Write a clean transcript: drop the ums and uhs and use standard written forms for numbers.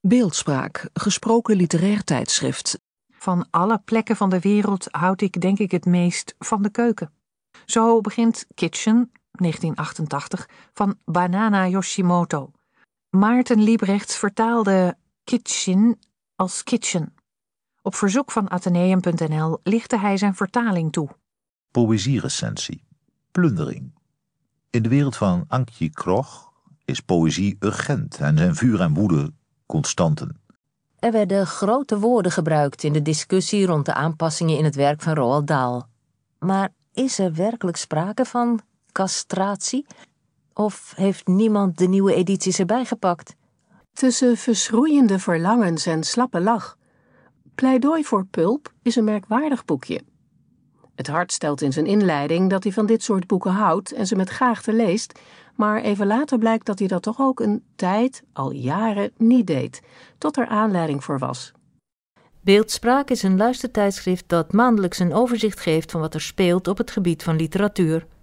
Beeldspraak, gesproken literair tijdschrift. Van alle plekken van de wereld houd ik denk ik het meest van de keuken. Zo begint Kitchen, 1988, van Banana Yoshimoto. Maarten Liebrechts vertaalde Kitchen als kitchen. Op verzoek van Atheneum.nl lichtte hij zijn vertaling toe. Poëzierecensie. Plundering. In de wereld van Ankji Krog is poëzie urgent en zijn vuur en woede constanten. Er werden grote woorden gebruikt in de discussie rond de aanpassingen in het werk van Roald Dahl. Maar is er werkelijk sprake van castratie? Of heeft niemand de nieuwe edities erbij gepakt? Tussen verschroeiende verlangens en slappe lach. Pleidooi voor pulp is een merkwaardig boekje. Het hart stelt in zijn inleiding dat hij van dit soort boeken houdt en ze met graagte leest, maar even later blijkt dat hij dat toch ook een tijd, al jaren, niet deed, tot er aanleiding voor was. Beeldspraak is een luistertijdschrift dat maandelijks een overzicht geeft van wat er speelt op het gebied van literatuur.